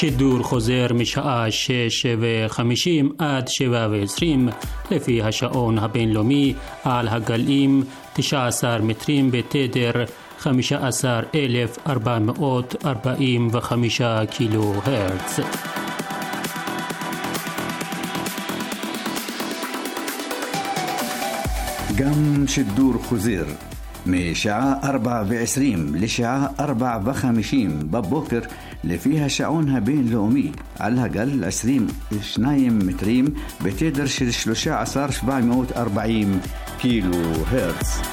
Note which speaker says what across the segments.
Speaker 1: שידור חוזר משעה 6:50 עד 7:20 לפי השעון הבינלאומי על הגלים 19 מטרים בתדר 15,445 קילו הרץ.
Speaker 2: גם שידור חוזר משעה 4:20 לשעה 4:50 בבוקר לפי השעון הבינלאומי על הגל 22 מטרים בתדר של 13,740 קילו הרץ.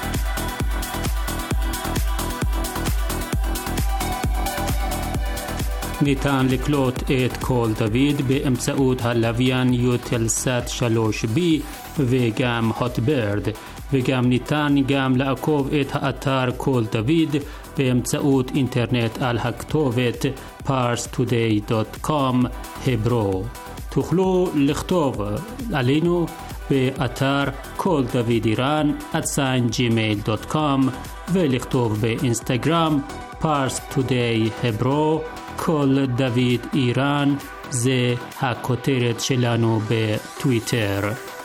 Speaker 1: ניתן לקלוט את קול דוד באמצעות הלוויין יוטלסאט 3B וגם הוטברד, וגם ניתן לעקוב את האתר קול דוד באמצעות אינטרנט על הכתובת parstoday.com hebro. תוכלו לכתוב עלינו באתר קול דוד איראן @gmail.com ולכתוב באינסטגרם parstoday hebro קול דוד איראן, זה הכותרת שלנו בטוויטר.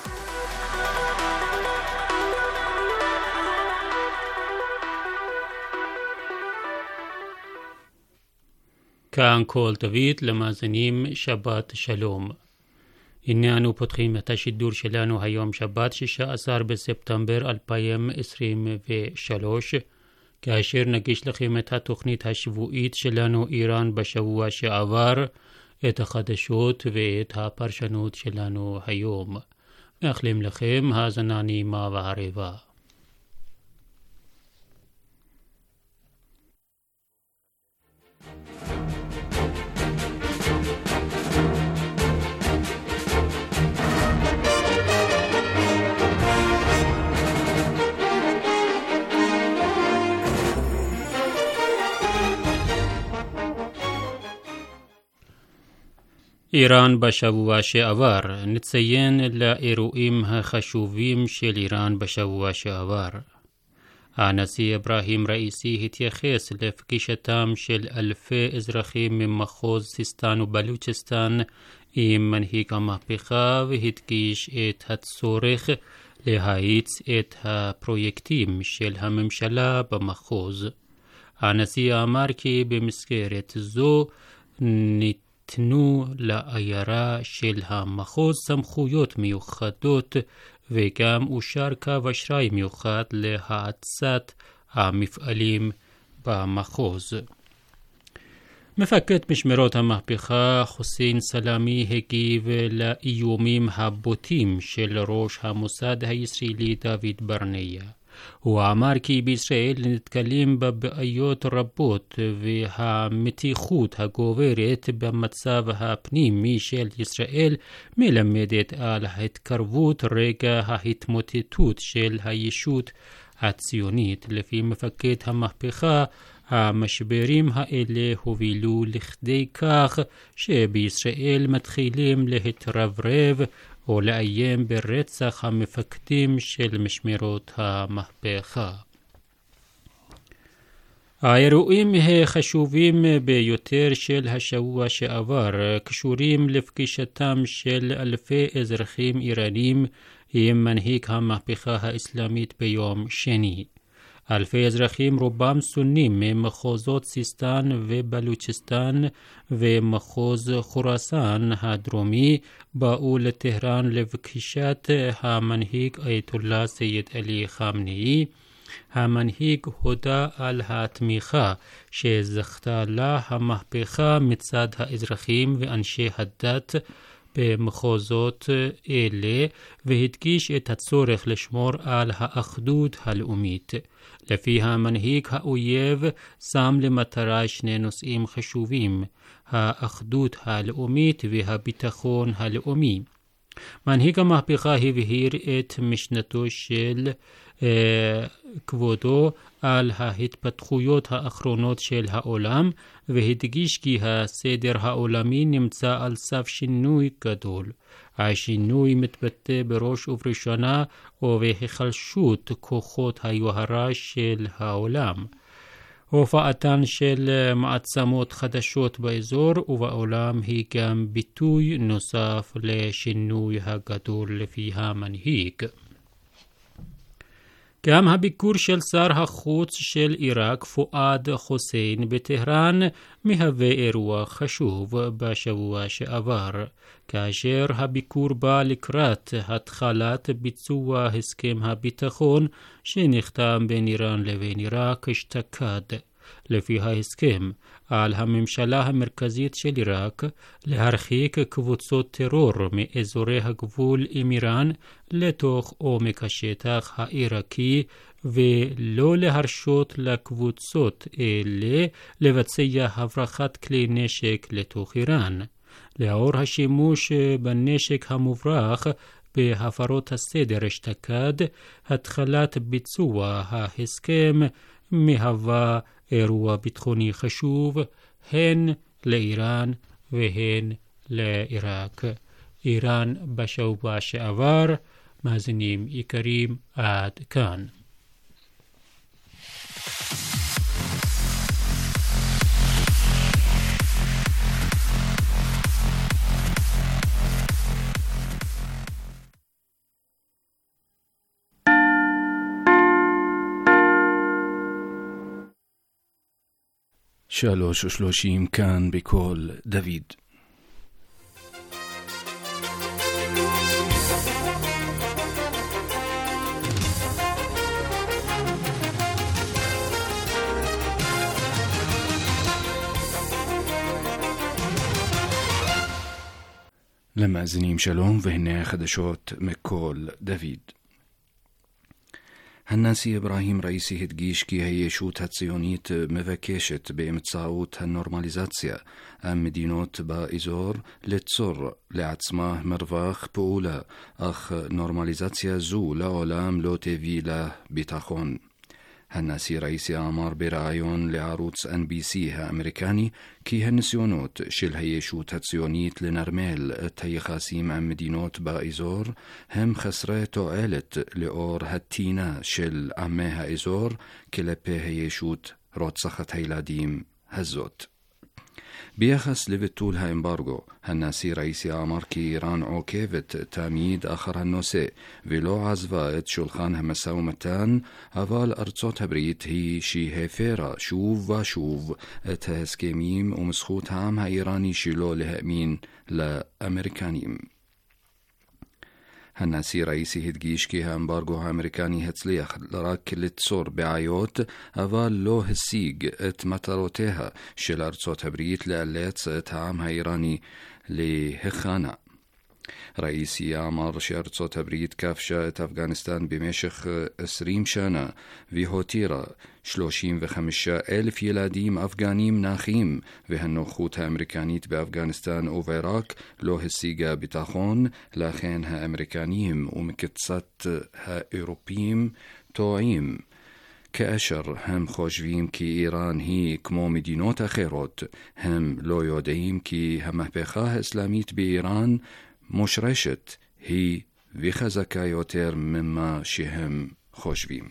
Speaker 1: כאן קול דוד למאזינים, שבת שלום. הנה אנו פותחים את השידור שלנו היום שבת 16 בספטמבר 2023, כאשר נגיש לכם את התוכנית השבועית שלנו איראן בשבוע שעבר, את החדשות ואת הפרשנות שלנו היום. מאחלים לכם האזנה נעימה וערבה. איראן בשבוע שעבר. נציין לאירועים החשובים של איראן בשבוע שעבר. הנשיא אברהים ראיסי התייחס לפגישתם של אלפי אזרחים ממחוז סיסטן ובלוצ'סטן עם מנהיג המהפכה, והדגיש את הצורך להאיץ את הפרויקטים של הממשלה במחוז. הנשיא אמר כי במסגרת זו ניתנו לעיירה של המחוז סמכויות מיוחדות, וגם אושר קו אשראי מיוחד להאצת המפעלים במחוז. מפקד משמרות המהפכה חוסיין סלאמי הגיב לאיומים הבוטים של ראש המוסד הישראלי דוד ברניה. הוא אמר כי בישראל נתקלים בבעיות רבות, והמתיחות הגוברת במצב הפנימי של ישראל מלמדת על התקרבות רגע ההתמוטטות של הישות הציונית. לפי מפקד המהפכה, המשברים האלה הובילו לכדי כך שבישראל מתחילים להתרברב או לאיים ברצח המפקדים של משמרות המהפכה. האירועים החשובים ביותר של השבוע שעבר קשורים לפגישתם של אלפי אזרחים איראנים עם מנהיג המהפכה האסלאמית ביום שני. אלפי אזרחים, רובם סונים ממחוזות סיסטן ובלוצ'סטן ומחוז חורסן הדרומי, באו לטהרן לפגישת המנהיג אייתוללה סייד עלי חמנאי. המנהיג הודה על התמיכה שזכתה לה המהפכה מצד האזרחים ואנשי הדת במחוזות אלה, והדגיש את הצורך לשמור על האחדות הלאומית. לפי המנהיג, האויב שם למטרה שני נושאים חשובים: האחדות הלאומית והביטחון הלאומי. מנהיג המהפכה הבהיר את משנתו של כבודו על ההתפתחויות האחרונות של העולם, והדגיש כי הסדר העולמי נמצא על סף שינוי גדול. השינוי מתבטא בראש ובראשונה ובהיחלשות כוחות היוהרה של העולם. הופעתן של מעצמות חדשות באזור ובעולם היא גם ביטוי נוסף לשינוי הגדול לפי המנהיג. גם הביקור של שר החוץ של עיראק פואד חוסיין בטהרן מהווה אירוע חשוב בשבוע שעבר, כאשר הביקור בא לקראת התחלת ביצוע הסכם הביטחון שנחתם בין איראן לבין עיראק אשתקד. לפי ההסכם, על הממשלה המרכזית של עיראק להרחיק קבוצות טרור מאזורי הגבול עם איראן לתוך עומק השטח העיראקי ולא להרשות לקבוצות אלה לבצע הברחת כלי נשק לתוך איראן. לאור השימוש בנשק המוברח בהפרות הסדר אשתקד, התחלת ביצוע ההסכם מהווה אירוע ביטחוני חשוב הן לאיראן והן לעיראק. איראן בשבוע שעבר. מאזינים יקרים, עד כאן.
Speaker 3: שלוש ושלושים כאן בקול דוד. למאזינים שלום, והנה החדשות מקול דוד. הנשיא אברהים ראיסי הדגיש כי הישות הציונית מבקשת באמצעות הנורמליזציה המדינות באזור ליצור לעצמה מרווח פעולה, אך נורמליזציה זו לעולם לא תביא לה ביטחון. הנשיא ראיסי אמר בראיון לערוץ NBC האמריקני כי הניסיונות של הישות הציונית לנרמל את היחסים עם מדינות באזור הם חסרי תועלת לאור הטינה של עמי האזור כלפי הישות רוצחת הילדים הזאת. ביחס לביטול האמברגו, הנשיא ראיסי אמר כי איראן עוקבת תמיד אחר הנושא ולא עזבה את שולחן המשא ומתן, אבל ארצות הברית היא שהפרה שוב ושוב את ההסכמים ומזכות העם האיראני שלו להאמין לאמריקנים. הנשיא ראיסי הדגיש כי האמברגו האמריקני הצליח רק ליצור בעיות, אבל לא השיג את מטרותיה של ארצות הברית לאלץ את העם האיראני להיכנע. ראיסי אמר שארצות הברית כבשה את אפגניסטן במשך 20 שנה והותירה 35,000 ילדים אפגנים נכים, והנוכחות האמריקנית באפגניסטן ובעיראק לא השיגה ביטחון, לכן האמריקנים ומקצת האירופים טועים כאשר הם חושבים כי איראן היא כמו מדינות אחרות. הם לא יודעים כי המהפכה האסלאמית באיראן מושרשת היא וחזקה יותר ממה שהם חושבים.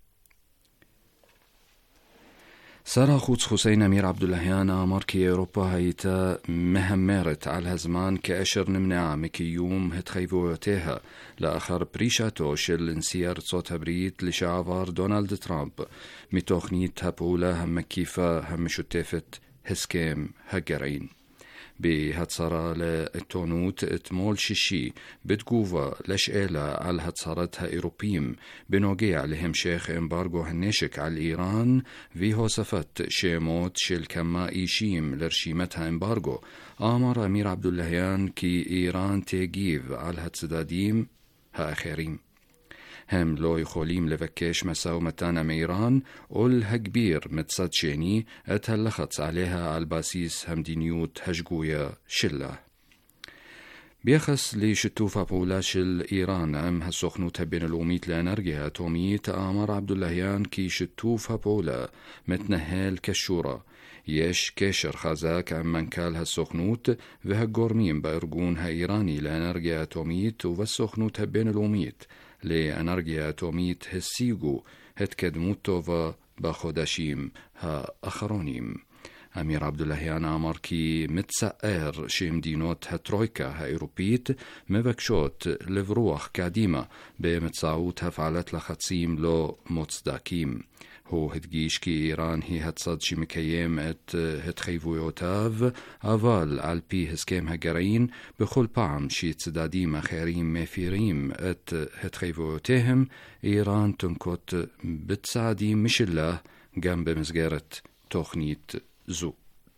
Speaker 3: שר החוץ חוסיין אמיר עבדולהיאן אמר כי אירופה הייתה מהמרת על הזמן כאשר נמנעה מקיום התחייבויותיה לאחר פרישתו של נשיא ארצות הברית לשעבר דונלד טראמפ מתוכנית הפעולה המקיפה המשותפת הסכם הגרעין. בהצהרה לעיתונות אתמול שישי בתגובה לשאלה על הצהרת האירופים בנוגע להמשך אמברגו הנשק על איראן והוספת שמות של כמה אישים לרשימת האמברגו, אמר אמיר עבדולהיאן כי איראן תגיב על הצדדים האחרים. הם לא יכולים לבקש משא ומתן עם איראן או להגביר מצד שני את הלחץ עליה על בסיס המדיניות השגויה שלה. ביחס לשיתוף הפעולה של איראן עם הסוכנות הבינלאומית לאנרגיה אטומית, אמר עבדולהיאן כי שיתוף הפעולה מתנהל כשורה. יש קשר חזק עם מנכ"ל הסוכנות והגורמים בארגון האיראני לאנרגיה אטומית ובסוכנות הבינלאומית לאנרגיה אטומית השיגו התקדמות טובה בחודשים האחרונים. אמיר עבדולהיאן אמר כי מצער שמדינות הטרויקה האירופית מבקשות לברוח קדימה באמצעות הפעלת לחצים לא מוצדקים. הוא הדגיש כי איראן היא הצד שמקיים את התחייבויותיו, אבל על פי הסכם הגרעין, בכל פעם שצדדים אחרים מפירים את התחייבויותיהם, איראן תנקוט בצעדים משלה גם במסגרת תוכנית זו.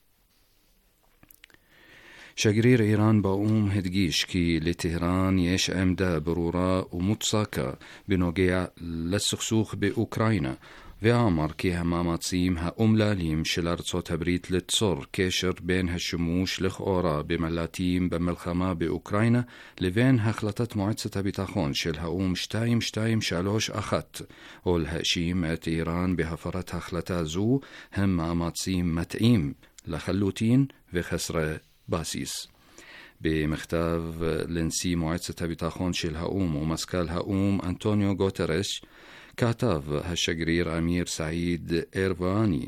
Speaker 3: שגריר איראן באום הדגיש כי לטהרן יש עמדה ברורה ומוצקה בנוגע לסכסוך באוקראינה, ואמר כי המאמצים האומללים של ארצות הברית ליצור קשר בין השימוש לכאורה במל"טים במלחמה באוקראינה לבין החלטת מועצת הביטחון של האו"ם 2231, או להאשים את איראן בהפרת החלטה זו, הם מאמצים מטעים לחלוטין וחסרי בסיס. במכתב לנשיא מועצת הביטחון של האו"ם ומזכ"ל האו"ם אנטוניו גוטרש, כתב השגריר אמיר סעיד אירואני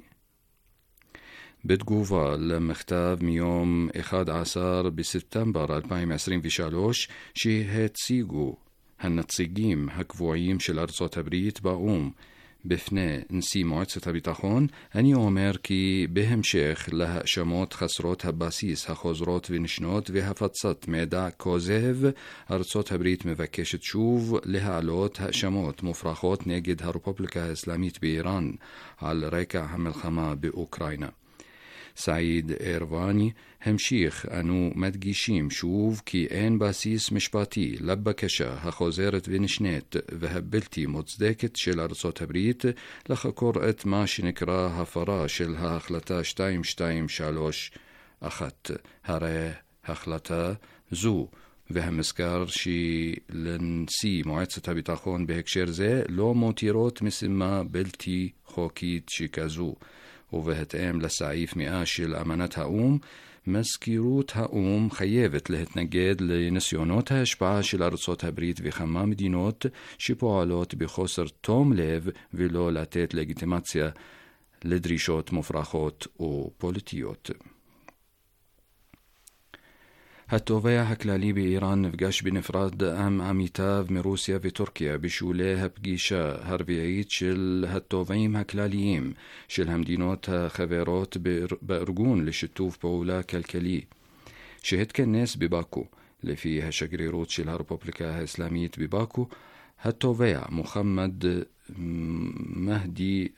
Speaker 3: בתגובה למכתב מיום 11 בספטמבר 2023 שהציגו הנציגים הקבועים של ארצות הברית באו"ם בפני נשיא מועצת הביטחון, אני אומר כי בהמשך להאשמות חסרות הבסיס החוזרות ונשנות והפצת מידע כוזב, ארצות הברית מבקשת שוב להעלות האשמות מופרכות נגד הרפובליקה האסלאמית באיראן על רקע המלחמה באוקראינה. סעיד אירואני המשיך, אנו מדגישים שוב כי אין בסיס משפטי לבקשה החוזרת ונשנית והבלתי מוצדקת של ארצות הברית לחקור את מה שנקרא הפרה של ההחלטה 2231. הרי החלטה זו והמזכר שלנשיא מועצת הביטחון בהקשר זה לא מותירות משימה בלתי חוקית שכזו. ובהתאם לסעיף 100 של אמנת האו"ם, מזכירות האו"ם חייבת להתנגד לניסיונות ההשפעה של ארצות הברית וכמה מדינות שפועלות בחוסר תום לב ולא לתת לגיטימציה לדרישות מופרכות או פוליטיות. התובע הכללי באיראן נפגש בנפרד עם עמיתיו מרוסיה וטורקיה בשולי הפגישה הרביעית של התובעים הכלליים של המדינות החברות בארגון לשיתוף פעולה כלכלי, שהתכנס בבאקו. לפי השגרירות של הרפובליקה האסלאמית בבאקו, התובע מוחמד מהדי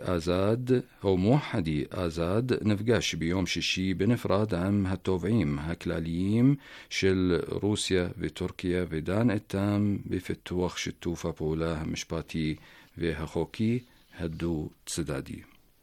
Speaker 3: אזד נפגש ביום שישי בנפרד עם התובעים הכלליים של רוסיה וטורקיה ודן איתם בפיתוח שיתוף הפעולה המשפטי והחוקי הדו-צדדי.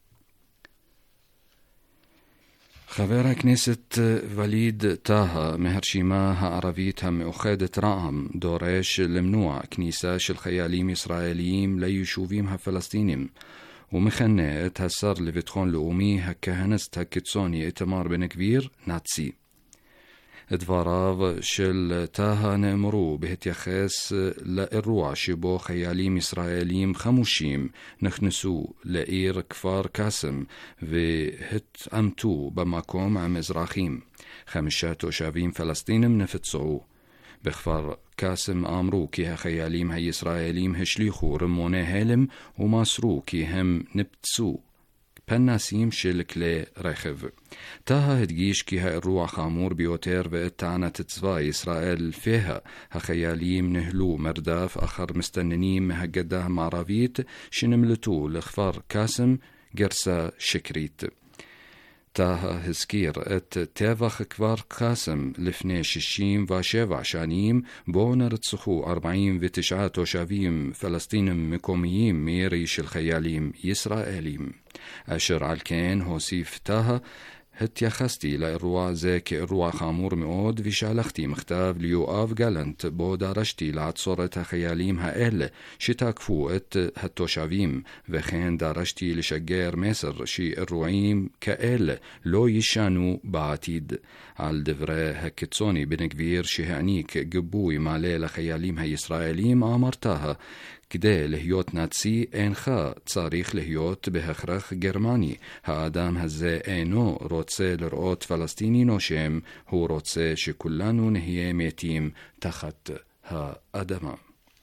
Speaker 3: חבר הכנסת וליד טאהא מהרשימה הערבית המאוחדת רע"מ דורש למנוע כניסה של חיילים ישראליים ליישובים הפלסטינים ומכנה את השר לביטחון לאומי הכהניסט הקיצוני איתמר בן גביר נאצי. דבריו של טאהא נאמרו בהתייחס לאירוע שבו חיילים ישראלים חמושים נכנסו לעיר כפר קאסם והתעמתו במקום עם אזרחים. 5 תושבים פלסטינים נפצעו. בכפר קאסם אמרו כי החיילים הישראלים השליחו רימוני הלם ומסרו כי הם נפצו פנסים של כלי רכב. טאהא הדגיש כי האירוע חמור ביותר ואת טענת צבא ישראל לפיה החיילים נהלו מרדף אחר מסתננים מהגדה המערבית שנמלטו לכפר קאסם גרסה שקרית. טאהא הזכיר את טבח כפר קאסם לפני 67 שנים בו נרצחו 49 תושבים פלסטינים מקומיים מירי של חיילים ישראלים. אשר על כן הוסיף טאהא, התייחסתי לאירוע זה כאירוע חמור מאוד ושלחתי מכתב ליואב גלנט בו דרשתי לעצור את החיילים האלה שתקפו את התושבים, וכן דרשתי לשגר מסר שאירועים כאלה לא ישנו בעתיד. על דברי הקיצוני בן גביר שהעניק גיבוי מלא לחיילים הישראלים אמר טאהא כדי להיות נאצי אינך צריך להיות בהכרח גרמני. האדם הזה אינו רוצה לראות פלסטיני נושם, הוא רוצה שכולנו נהיה מתים תחת האדמה.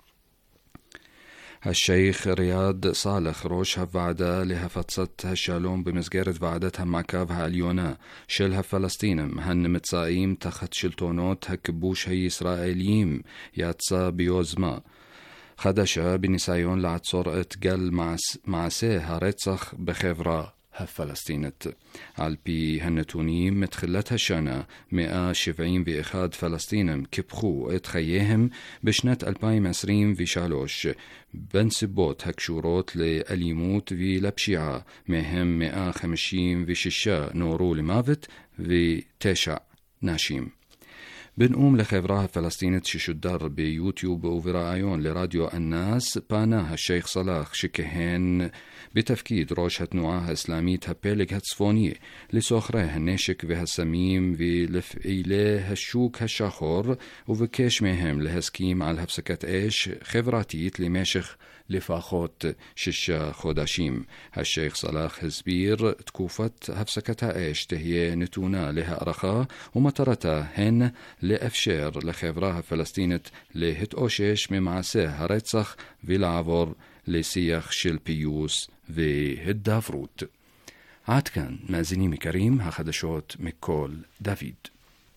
Speaker 3: השייך ריאד סאלח, ראש הוועדה להפצת השלום במסגרת ועדת המעקב העליונה של הפלסטינים הנמצאים תחת שלטונות הכיבוש הישראליים, יצא ביוזמה חדשה בניסיון לעצור את גל מעשי הרצח בחברה הפלסטינית. על פי הנתונים, מתחילת השנה 171 פלסטינים קיפחו את חייהם בשנת 2023 בנסיבות הקשורות לאלימות ולפשיעה, מהם 156 נורו למוות ו9 נשים. בנאום לחברה הפלסטינית ששודר ביוטיוב ובראיון לרדיו אנאס, פנה השייך סלאח שכהן בתפקיד ראש התנועה האסלאמית הפלג הצפוני לסוחרי הנשק והסמים ולפעילי השוק השחור, ובקש מהם להסכים על הפסקת אש חברתית למשך לפחות 6 חודשים. השייך סלאח הסביר, תקופת הפסקת האש תהיה נתונה להערכה ומטרתה הן לאפשר לחברה הפלסטינית להתאושש ממעשי הרצח ולעבור לשיח של פיוס והידברות. עד כאן, מאזינים יקרים, החדשות מכל דוד.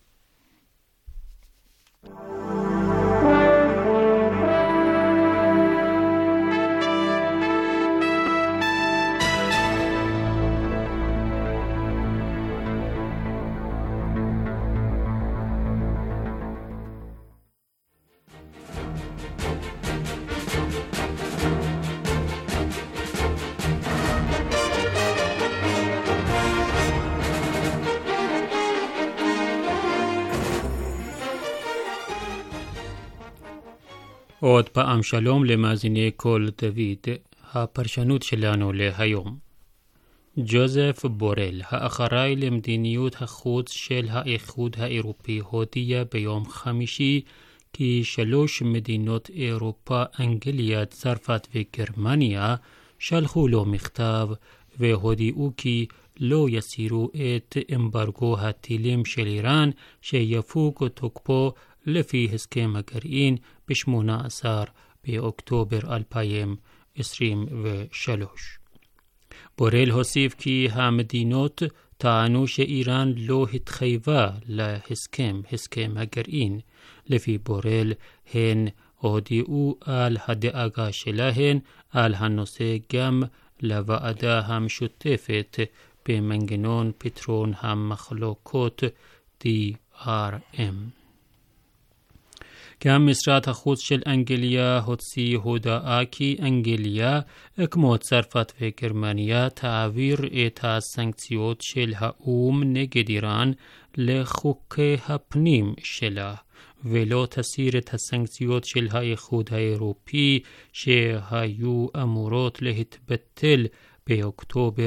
Speaker 1: עוד פעם שלום למאזיני כל דוד. הפרשנות שלנו להיום. ג'וזף בורל, האחראי למדיניות החוץ של האיחוד האירופי, הודיע ביום חמישי כי 3 מדינות אירופה, אנגליה, צרפת וגרמניה, שלחו לו מכתב והודיעו כי לא יסירו את אמברגו הטילים של איראן שיפוג תוקפו לפי הסכם הגרעין ב-18 באוקטובר 2023. בורל הוסיף כי המדינות טענו שאיראן לא התחייבה להסכם הגרעין. לפי בורל הן הודיעו על הדאגה שלהן על הנושא גם לוועדה המשותפת במנגנון פתרון המחלוקות DRM. גם משרד החוץ של אנגליה הוציא הודעה כי אנגליה, כמו צרפת וגרמניה, תעביר את הסנקציות של האו"ם נגד איראן לחוקי הפנים שלה, ולא תסיר את הסנקציות של האיחוד האירופי שהיו אמורות להתבטל באוקטובר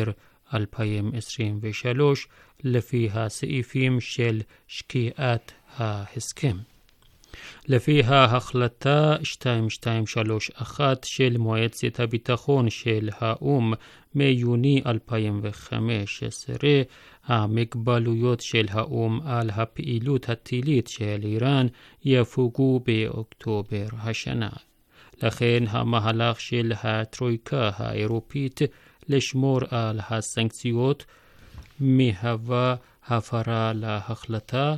Speaker 1: 2023 לפי הסעיפים של שקיעת ההסכם. לפי ההחלטה 2231 של מועצת הביטחון של האו"ם מיוני 2015, המגבלויות של האו"ם על הפעילות הטילית של איראן יפוגו באוקטובר השנה. לכן המהלך של הטרויקה האירופית לשמור על הסנקציות מהווה הפרה להחלטה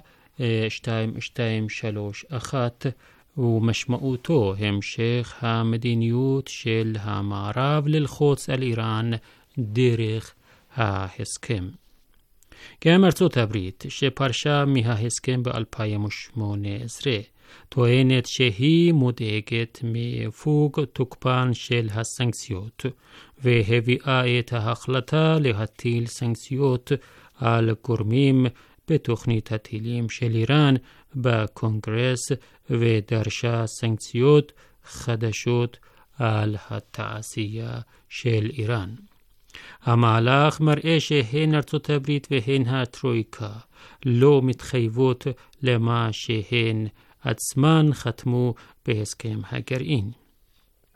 Speaker 1: 2231 ומשמעותו המשך המדיניות של המערב ללחוץ על איראן דרך ההסכם. גם ארצות הברית שפרשה מההסכם ב-2018 טוענת שהיא מודאגת מפוג תוקפן של הסנקציות והביאה את ההחלטה להטיל סנקציות על גורמים בתוכנית הטילים של איראן בקונגרס ודרשה סנקציות חדשות על התעשייה של איראן. המהלך מראה שהן ארצות הברית והן הטרויקה לא מתחייבות למה שהן עצמן חתמו בהסכם הגרעין.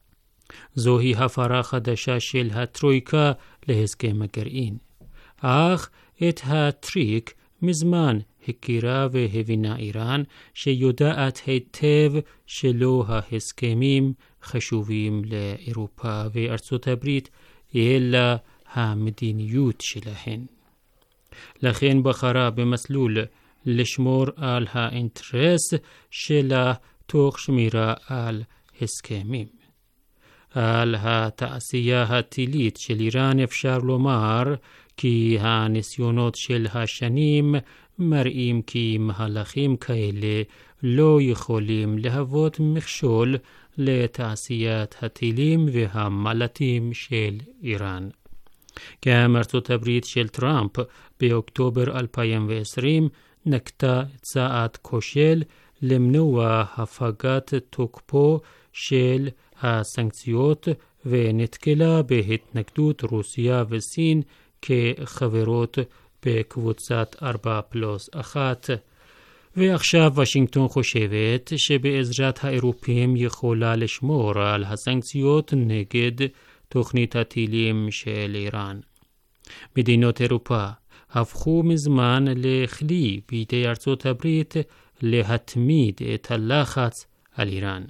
Speaker 1: זוהי הפרה חדשה של הטרויקה להסכם הגרעין. אך את הטריק מזמן הכירה והבינה איראן, שיודעת היטב שלא ההסכמים חשובים לאירופה וארצות הברית, אלא המדיניות שלהן. לכן בחרה במסלול לשמור על האינטרס שלה תוך שמירה על הסכמים. על התעשייה הטילית של איראן אפשר לומר כי הניסיונות של השנים מראים כי מהלכים כאלה לא יכולים להוות מכשול לתעשיית הטילים והמל"טים של איראן. גם ארצות הברית של טראמפ באוקטובר 2020 נקטה צעד כושל למנוע הפגת תוקפו של הסנקציות ונתקלה בהתנגדות רוסיה וסין כחברות בקבוצת 4+1. ועכשיו וושינגטון חושבת שבעזרת האירופים יכולה לשמור על הסנקציות נגד תוכנית הטילים של איראן. מדינות אירופה הפכו מזמן לכלי בידי ארצות הברית להתמיד את הלחץ על איראן.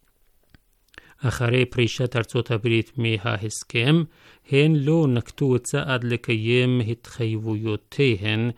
Speaker 1: אחרי פרישת ארצות הברית מההסכם, הן לא נקטו צעד לקיים התחייבויותיהן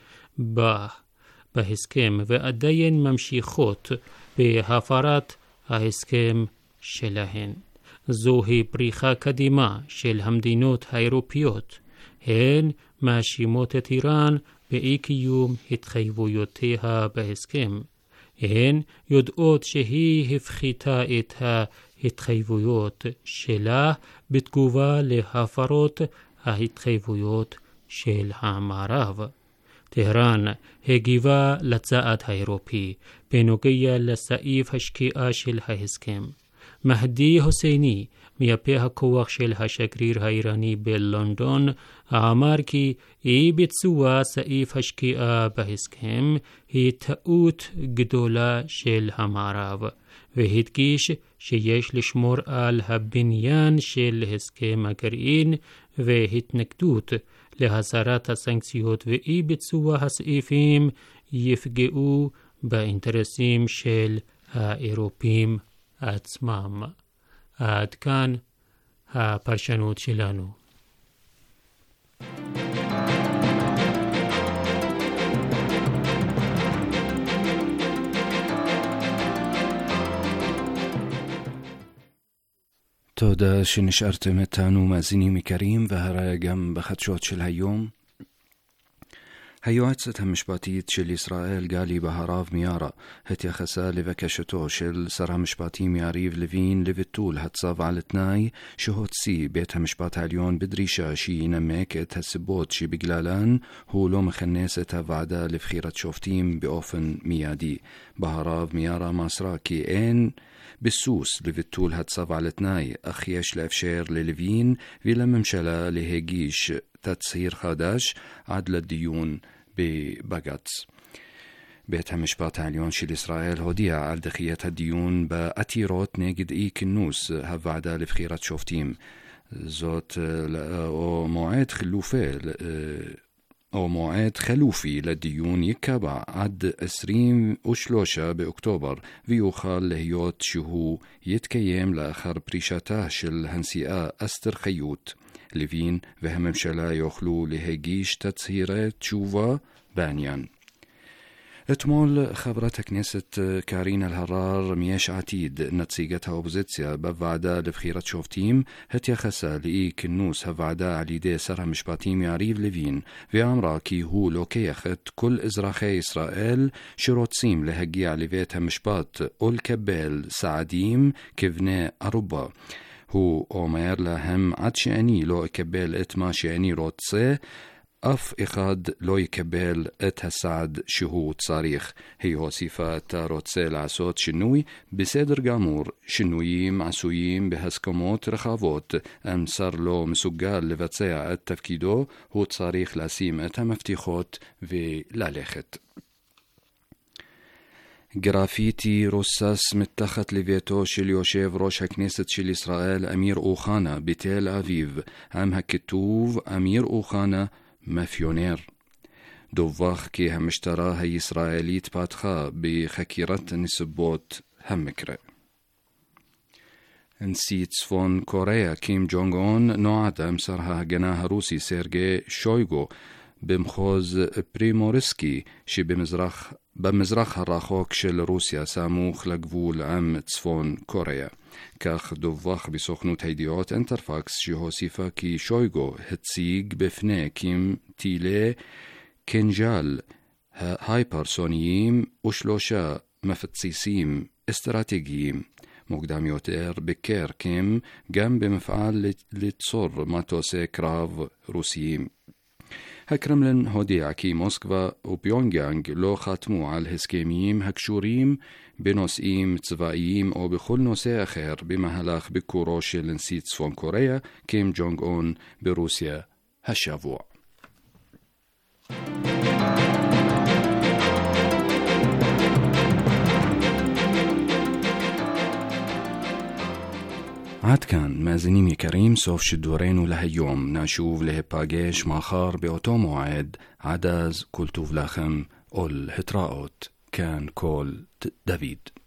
Speaker 1: בהסכם ועדיין ממשיכות בהפרת ההסכם שלהן. זוהי בריחה קדימה של המדינות האירופיות. הן מאשימות את איראן באי קיום התחייבויותיה בהסכם. הן יודעות שהיא הפחיתה את ההתחייבויות שלה בתגובה להפרות ההתחייבויות של המערב. טהרן הגיבה לצעד האירופי בנוגע לסעיף השקיעה של ההסכם. מהדי הוסייני, מייפה הכוח של השגריר האיראני בלונדון, אמר כי אי ביצוע סעיף השקיעה בהסכם היא טעות גדולה של המערב, והדגיש שיש לשמור על הבניין של הסכם הגרעין והתנגדות להסרת הסנקציות, ואי ביצוע הסעיפים יפגעו באינטרסים של האירופים עצמם. עד כאן הפרשנות שלנו.
Speaker 3: תודה שנשארתם איתנו מאזינים יקרים, והרי גם בחדשות של היום. היועצת המשפטית של ישראל גלי בהרב מיארה התייחסה לבקשתו של שר המשפטים יריב לוין לביטול הצו על תנאי שהוציא בית המשפט העליון בדרישה שינמק את הסיבות שבגללן הוא לא מכנס את הוועדה לבחירת שופטים באופן מיידי. בהרב מיארה מסרה כי אין ביסוס לביטול הצו על תנאי, אך יש לאפשר ללוין ולממשלה להגיש תצהיר חדש עד לדיון בבג"ץ. בית המשפט העליון של ישראל הודיע על דחיית הדיון בעתירות נגד אי כינוס הוועדה לבחירת שופטים. זאת או מועד חלופי לדיון ייקבע עד 23 באוקטובר, ויוכל להיות שהוא יתקיים לאחר פרישתה של הנשיאה אסתר חיות. לוין והממשלה יוכלו להגיש תצהירי תשובה בעניין. אתמול חברת הכנסת קארין אלהרר מיש עתיד, נציגת האופוזיציה בוועדה לבחירת שופטים, התייחסה לאי כינוס הוועדה על ידי שר המשפטים יריב לוין, ואמרה כי הוא לוקח את כל אזרחי ישראל שרוצים להגיע לבית המשפט או לקבל סעדים כבני ערובה. הוא אומר להם, עד שאני לא אקבל את מה שאני רוצה, אף אחד לא יקבל את הסעד שהוא צריך. היא הוסיפה, אתה רוצה לעשות שינוי? בסדר גמור, שינויים עשויים בהסכמות רחבות. אם שר לא מסוגל לבצע את תפקידו, הוא צריך לשים את המפתחות וללכת. גרפיטי רוסס מתחת לביתו של יושב ראש הכנסת של ישראל אמיר אוחנה בתל אביב עם הכיתוב אמיר אוחנה מאפיונר. דווח כי המשטרה הישראלית פתחה בחקירת נסיבות המקרה. נשיא צפון קוריאה קים ג'ונג און נועד עם שר ההגנה הרוסי סרגי שויגו במחוז פרימוריסקי שבמזרח הרחוק של רוסיה סמוך לגבול עם צפון קוריאה. כך דווח בסוכנות הידיעות אינטרפקס שהוסיפה כי שויגו הציג בפני קים טילי קנג'ל ההייפרסוניים ושלושה מפציצים אסטרטגיים. מוקדם יותר ביקר קים גם במפעל ליצור מטוסי קרב רוסיים. הקרמלין הודיע כי מוסקבה ופיונגיאנג לא חתמו על הסכמים הקשורים בנושאים צבאיים או בכל נושא אחר במהלך ביקורו של נשיא צפון קוריאה קים ג'ונג און ברוסיה השבוע. עד כאן מאזינים יקרים, סוף שידורנו להיום. נשוב להיפגש מחר באותו מועד. עד אז כל טוב לכם ולהתראות. כאן כל דוד.